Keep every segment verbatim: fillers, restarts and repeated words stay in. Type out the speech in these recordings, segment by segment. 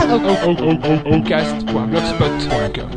Ocast point blogspot point com.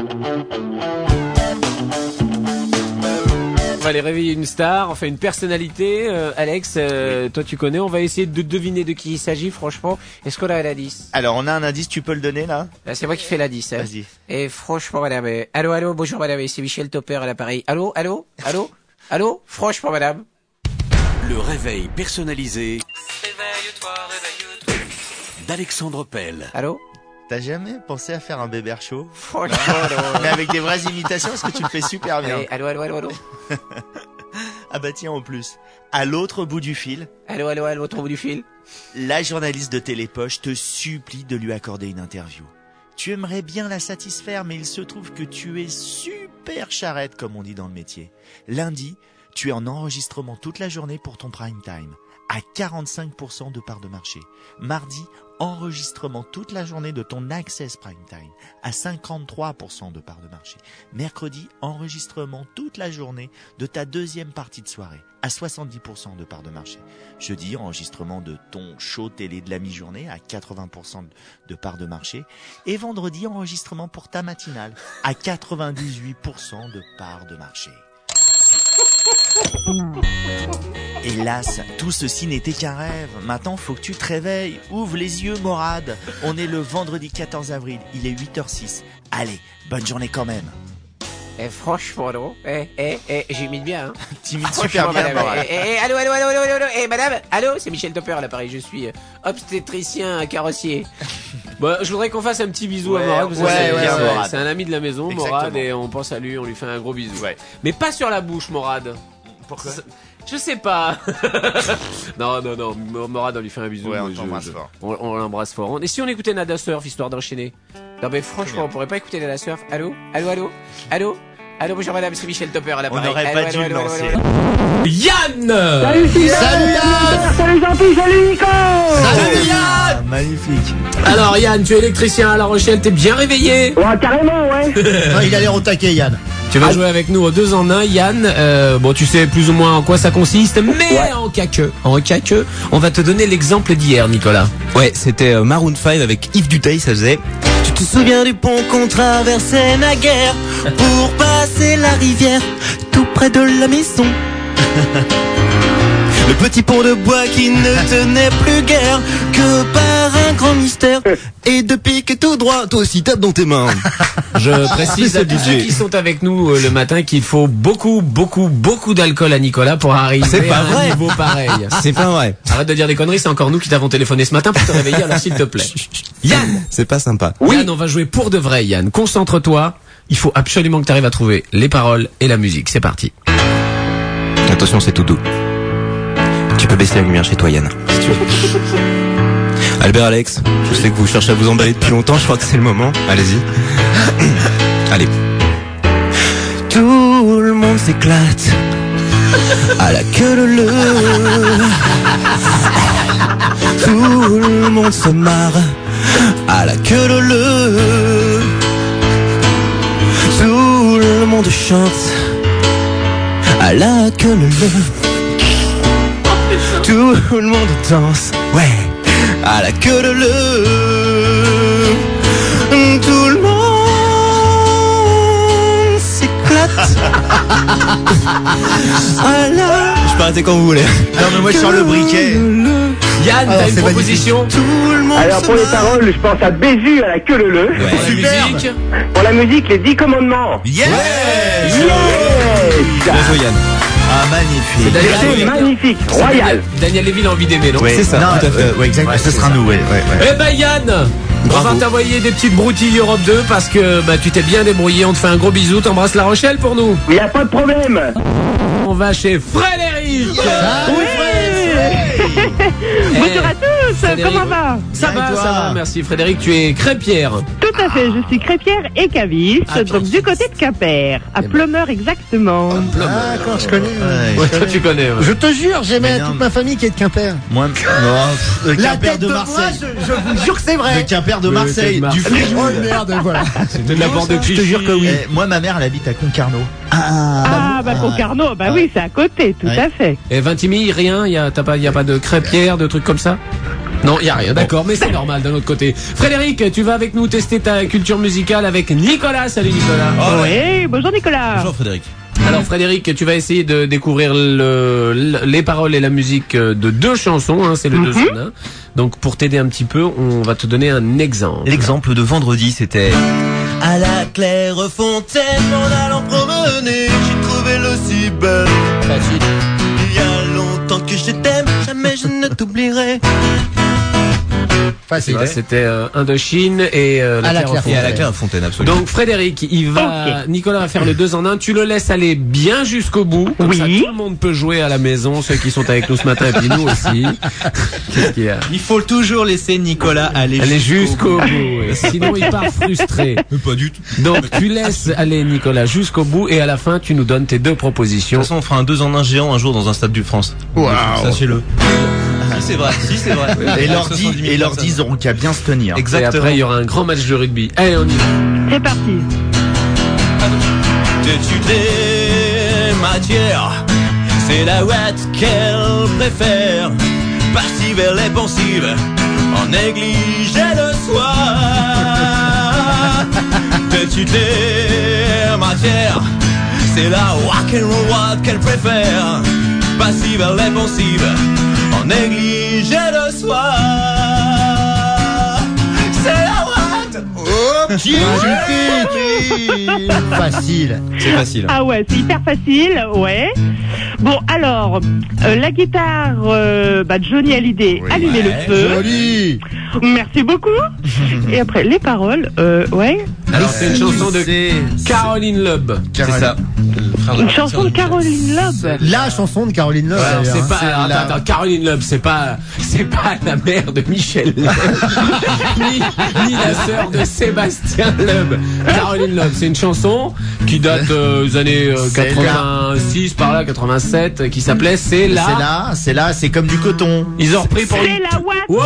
On va aller réveiller une star, enfin une personnalité. Euh, Alex, euh, toi tu connais, on va essayer de deviner de qui il s'agit, franchement. Est-ce qu'on a l'indice? Alors, on a un indice, tu peux le donner, là? Là, c'est moi qui fais l'indice. Hein. Vas-y. Et franchement, madame, euh, allô, allô, bonjour madame, c'est Michel Topper à l'appareil. Allô, allô, allô, allô, franchement madame. Le réveil personnalisé Réveille-toi, réveille-toi. d'Alexandre Pell. Allô? T'as jamais pensé à faire un Bébert Show? Franchement, Mais avec des vraies imitations, parce que tu le fais super bien. Allez, allô, allô, allô, allô. Ah bah tiens, en plus. À l'autre bout du fil, Allô, allô, allô, l'autre bout du fil. la journaliste de Télépoche te supplie de lui accorder une interview. Tu aimerais bien la satisfaire, mais il se trouve que tu es super charrette, comme on dit dans le métier. Lundi, tu es en enregistrement toute la journée pour ton prime time, à quarante-cinq pour cent de part de marché. Mardi, enregistrement toute la journée de ton Access Prime Time, à cinquante-trois pour cent de part de marché. Mercredi, enregistrement toute la journée de ta deuxième partie de soirée, à soixante-dix pour cent de part de marché. Jeudi, enregistrement de ton show télé de la mi-journée, à quatre-vingts pour cent de part de marché. Et vendredi, enregistrement pour ta matinale, à quatre-vingt-dix-huit pour cent de part de marché. Hélas, tout ceci n'était qu'un rêve. Maintenant, faut que tu te réveilles. Ouvre les yeux, Morad. On est le vendredi quatorze avril. Il est huit heures six. Allez, bonne journée quand même. Eh, franchement, non. Eh, eh, eh, j'imite bien, hein. T'imites super bien, madame. Morad. Eh, eh, allô, allô, allô, allô, allô, allô. Eh, madame, allô, c'est Michel Topper à l'appareil. Je suis euh, obstétricien carrossier. Bon, je voudrais qu'on fasse un petit bisou Ouais, à Morad. Parce que ouais, c'est, ouais, c'est- Morad. c'est un ami de la maison, Exactement. Morad, et on pense à lui, on lui fait un gros bisou. Ouais. Mais pas sur la bouche, Morad. Pourquoi? Je sais pas. non, non, non. Morad, on lui fait un bisou. Ouais, on Je- t'embrasse je- fort. On, on l'embrasse fort. Et si on écoutait Nada Surf, histoire d'enchaîner? Non, mais franchement, on pourrait pas écouter Nada Surf. Allô? Allô, allô? Allô? Allô, bonjour madame, c'est Michel Topper à l'appareil. On n'aurait Allô, pas allô, dû allô, le allô, lancer. allô, allô. Yann! Salut Sylvain, salut Yann, salut Jean-Pierre, salut Nico. Salut Yann! Ah, magnifique. Alors Yann, tu es électricien à La Rochelle, t'es bien réveillé? Ouais, carrément, ouais. Ah, il a l'air au taquet, Yann. Tu vas jouer avec nous au deux en un, Yann. Euh, bon, tu sais plus ou moins en quoi ça consiste, mais en cas que, en cas que, on va te donner l'exemple d'hier, Nicolas. Ouais, c'était euh, Maroon cinq avec Yves Duteil, ça faisait. Tu te souviens du pont qu'on traversait naguère pour passer la rivière tout près de la maison. Le petit pont de bois qui ne tenait plus guère que par un grand mystère et de pique tout droit. Toi aussi tape dans tes mains. Je précise à tous ceux qui sont avec nous euh, le matin qu'il faut beaucoup, beaucoup, beaucoup d'alcool à Nicolas pour arriver C'est pas à un vrai. niveau pareil. C'est pas vrai. Arrête de dire des conneries, c'est encore nous qui t'avons téléphoné ce matin pour te réveiller, alors s'il te plaît. Yann, C'est pas sympa. Yann, on va jouer pour de vrai, Yann. Concentre-toi. Il faut absolument que tu arrives à trouver les paroles et la musique. C'est parti. Attention, c'est tout doux. Tu peux baisser la lumière chez toi, Yann. Si tu veux. Albert, Alex, je sais que vous cherchez à vous emballer depuis longtemps, je crois que c'est le moment. Allez-y. Allez. Tout le monde s'éclate à la queue leu leu. Tout le monde se marre à la queue leu leu. Tout le monde chante à la queue leu leu. Tout le monde danse, ouais, à la queue leu leu. Tout le monde s'éclate. À la... Je peux arrêter quand vous voulez. Non, mais moi, je sors le briquet. Yann, Alors, t'as une c'est proposition? Tout le monde Alors se pour les marre. paroles, je pense à Bézu à la queue leu leu. Pour la Superbe. musique? Pour la musique, les dix commandements. Yeah! Yes. Bien joué, Yann. Ah, magnifique. C'est Daniel C'est Lévy. magnifique, royal. Daniel Lévy a envie d'aimer, non? Ouais, C'est ça, non, tout à fait. euh, ouais, exactement. ce sera nous, ouais, ouais, ouais. Eh ben Yann, on Bravo. va t'envoyer des petites broutilles Europe deux parce que bah, tu t'es bien débrouillé. On te fait un gros bisou. T'embrasses La Rochelle pour nous. Il n'y a pas de problème. On va chez Frédéric. Bonjour à tous, Frédéric. comment va? Ça Bien, et va, toi? ça va, merci Frédéric. Tu es crêpière. Tout à fait, je suis crêpière et caviste, Ah, donc du côté de Quimper, à Eh ben. Plumeur exactement. Ah, quand je connais. Ouais. Ouais, toi tu connais. ouais. Je te jure, j'ai Mais même non, toute mais- ma famille qui est de Quimper. Moi, non, pff, le La Quimper tête de de moi, Marseille. je, je vous jure que c'est Le vrai. Quimper de Le Marseille. Quimper de Du Marseille. Frejus. Oh merde, voilà. C'était de la bande de Je te Clichy. jure que oui. Eh, moi, ma mère, elle habite à Concarneau. Ah, bah Concarneau, bah oui, c'est à côté, tout Ouais. à fait. Et Vintimille, rien. Y a, t'as pas, y a pas de crêpière, de trucs comme ça? Non, il y a rien, d'accord, mais c'est normal d'un autre côté. Frédéric, tu vas avec nous tester ta culture musicale avec Nicolas. Salut Nicolas. Oh, oui, bonjour Nicolas. Bonjour Frédéric. Alors Frédéric, tu vas essayer de découvrir le, le, les paroles et la musique de deux chansons, hein, c'est le deux en un. Donc pour t'aider un petit peu, on va te donner un exemple. L'exemple de vendredi, c'était... À la claire fontaine, en allant promener, j'ai trouvé l'eau si belle. Facile. Il y a longtemps que je t'aime, jamais je ne t'oublierai. Facile. Ouais, c'était euh, Indochine et euh, la À la Claire Claire Et à la Claire Fontaine, absolument. Donc Frédéric, il va, Nicolas va faire le deux en un. Tu le laisses aller bien jusqu'au bout. Comme Oui. ça, tout le monde peut jouer à la maison, ceux qui sont avec nous ce matin et puis nous aussi. Qu'est-ce qu'il y a? Il faut toujours laisser Nicolas aller, Aller jusqu'au bout. oui. Sinon, il part frustré. Mais pas du tout. Donc, tu laisses aller Nicolas jusqu'au bout et à la fin, tu nous donnes tes deux De propositions. toute façon, on fera un deux en un géant un jour dans un stade du France. Waouh. Sachez-le. Si, c'est vrai. Si, c'est vrai. Et leur dit, soixante-dix mille et leur personnes. disent auront qu'à bien se tenir. Et Exactement. après, il y aura un grand match de rugby. Allez, on y va. C'est parti. T'es-tu des matières? C'est la ouate qu'elle préfère. Passive, elle est pensive, en négligé de soi. T'es-tu des matières? C'est la rock'n'roll ouate qu'elle préfère. Passive, elle est pensive, en négligé de soi. C'est la ouate. Oh, petit Facile. C'est facile. Ah ouais, c'est hyper facile, ouais. Bon, alors, euh, la guitare, euh, bah, Johnny Hallyday, Allumez le feu. Joli. Merci beaucoup. Et après, les paroles, euh, ouais. Alors, c'est une chanson de C'est Caroline Loeb. c'est ça. Le frère de Une la chanson de Caroline Loeb. La chanson de Caroline Loeb. Alors, d'ailleurs, c'est hein. pas, C'est attends, la- attends, Caroline Loeb, c'est pas, c'est pas la mère de Michel Loeb, ni, ni la sœur de Sébastien Loeb. Caroline Loeb, c'est une chanson qui date euh, des années euh, C'est quatre-vingt-six, par là, quatre-vingt-sept, qui s'appelait C'est là. C'est là, c'est là, c'est comme du coton. Ils ont repris pour C'est une... la Watt. Ouais!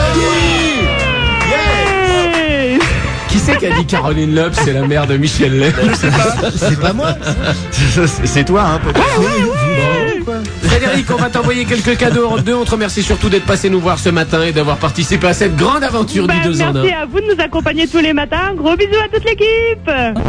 Hey. Qui c'est qui a dit Caroline Loeb, c'est la mère de Michel Loeb? C'est pas moi. C'est toi, hein, peut-être. Frédéric, on va t'envoyer quelques cadeaux en deux. On te remercie surtout d'être passé nous voir ce matin et d'avoir participé à cette grande aventure Bah, du deux en un. merci à vous de nous accompagner tous les matins. Gros bisous à toute l'équipe.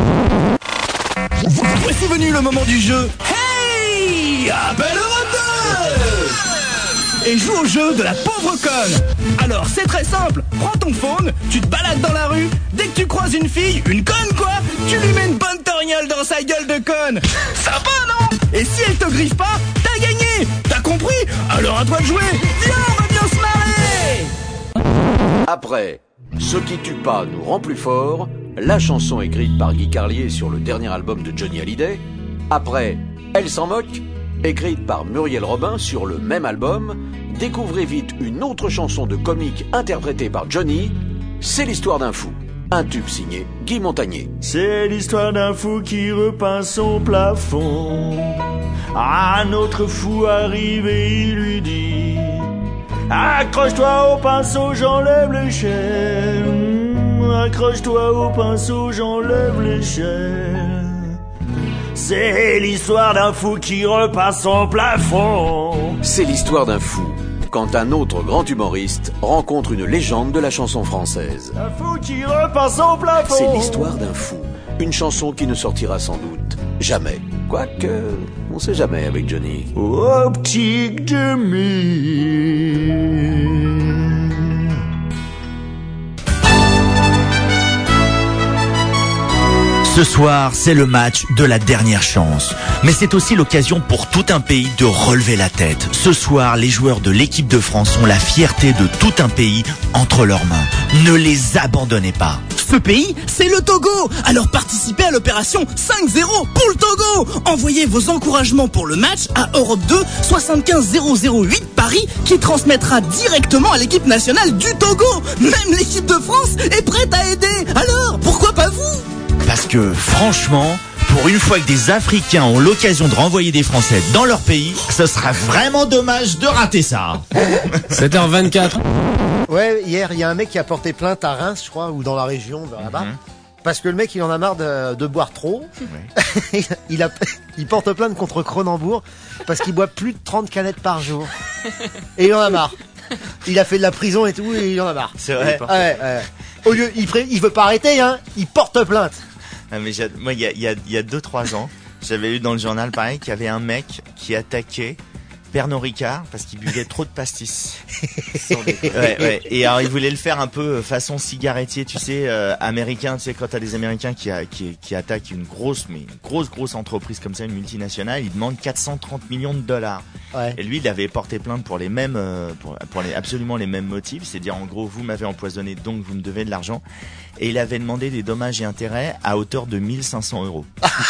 Voici venu le moment du jeu. Hey, appelle Europe deux et joue au jeu de la pauvre conne. Alors c'est très simple, prends ton phone, tu te balades dans la rue, dès que tu croises une fille, une conne quoi, tu lui mets une bonne torgnole dans sa gueule de conne. Sympa non? Et si elle te griffe pas, t'as gagné. T'as compris? Alors à toi de jouer. Viens, on va bien se marrer. Après Ce qui tue pas nous rend plus fort, la chanson écrite par Guy Carlier sur le dernier album de Johnny Hallyday. Après Elle s'en moque, écrite par Muriel Robin sur le même album. Découvrez vite une autre chanson de comique interprétée par Johnny. C'est l'histoire d'un fou. Un tube signé Guy Montagnier. C'est l'histoire d'un fou qui repeint son plafond. Un autre fou arrive et il lui dit: accroche-toi au pinceau, j'enlève l'échelle. Accroche-toi au pinceau, j'enlève l'échelle. C'est l'histoire d'un fou qui repeint son plafond. C'est l'histoire d'un fou, quand un autre grand humoriste rencontre une légende de la chanson française. Un fou qui repeint son plafond. C'est l'histoire d'un fou, une chanson qui ne sortira sans doute jamais. Quoique, on sait jamais avec Johnny. Optique de mille. Ce soir, c'est le match de la dernière chance. Mais c'est aussi l'occasion pour tout un pays de relever la tête. Ce soir, les joueurs de l'équipe de France ont la fierté de tout un pays entre leurs mains. Ne les abandonnez pas. Ce pays, c'est le Togo. Alors participez à l'opération cinq zéro pour le Togo. Envoyez vos encouragements pour le match à Europe deux soixante-quinze zéro zéro huit Paris, qui transmettra directement à l'équipe nationale du Togo. Même l'équipe de France est prête à aider. Alors, pourquoi pas vous? Parce que, franchement, pour une fois que des Africains ont l'occasion de renvoyer des Français dans leur pays, ce sera vraiment dommage de rater ça. sept heures vingt-quatre. Ouais, hier, il y a un mec qui a porté plainte à Reims, je crois, ou dans la région, vers là-bas. Mm-hmm. Parce que le mec, il en a marre de, de boire trop. Ouais. il, a, il porte plainte contre Cronenbourg parce qu'il boit plus de trente canettes par jour. Et il en a marre. Il a fait de la prison et tout, et il en a marre. C'est vrai. Ouais, ouais. Au lieu, il, pré... il veut pas arrêter, hein. Il porte plainte. Ah, mais j'ai- moi, il y a, il y a, il y a deux, trois ans, j'avais lu dans le journal, pareil, qu'il y avait un mec qui attaquait Pernod Ricard parce qu'il buvait trop de pastis. ouais, ouais. Et alors, il voulait le faire un peu façon cigarettier, tu sais, euh, américain, tu sais, quand t'as des Américains qui, a, qui, qui attaquent une grosse, mais une grosse, grosse entreprise comme ça, une multinationale, ils demandent quatre cent trente millions de dollars. Ouais. Et lui, il avait porté plainte pour les mêmes, euh, pour, pour les, absolument les mêmes motifs, c'est-à-dire, en gros, vous m'avez empoisonné, donc vous me devez de l'argent. Et il avait demandé des dommages et intérêts à hauteur de mille cinq cents euros.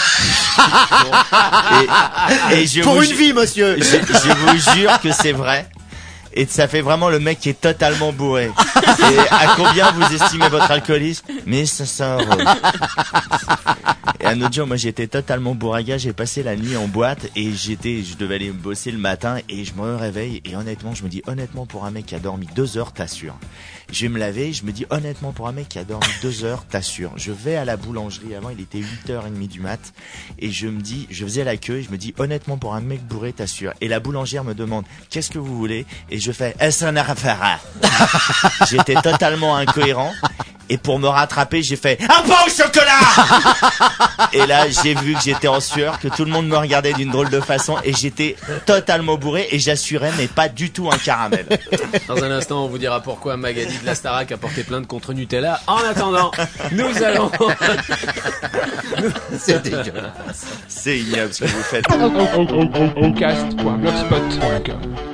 et, et je Pour vous une ju- vie, monsieur. Je, je vous jure que c'est vrai. Et ça fait vraiment le mec qui est totalement bourré. Et à combien vous estimez votre alcoolisme? mille cinq cents euros. Et un autre jour, moi j'étais totalement bourraga, j'ai passé la nuit en boîte et j'étais, je devais aller bosser le matin et je me réveille et honnêtement, je me dis honnêtement pour un mec qui a dormi deux heures, t'assures. Je vais me laver, je me dis honnêtement pour un mec qui a dormi deux heures, t'assures. Je vais à la boulangerie, avant il était huit heures trente du mat et je me dis, je faisais la queue et je me dis honnêtement pour un mec bourré, t'assures. Et la boulangère me demande qu'est-ce que vous voulez et je fais est-ce un affaire. J'étais totalement incohérent. Et pour me rattraper, j'ai fait un pain au chocolat. Et là, j'ai vu que j'étais en sueur, que tout le monde me regardait d'une drôle de façon, et j'étais totalement bourré, et j'assurais, mais pas du tout un caramel. Dans un instant, on vous dira pourquoi Magali de la Starac a porté plainte contre Nutella. En attendant, nous allons... C'est dégueulasse. C'est ignoble ce que vous faites. Oncast point blogspot point com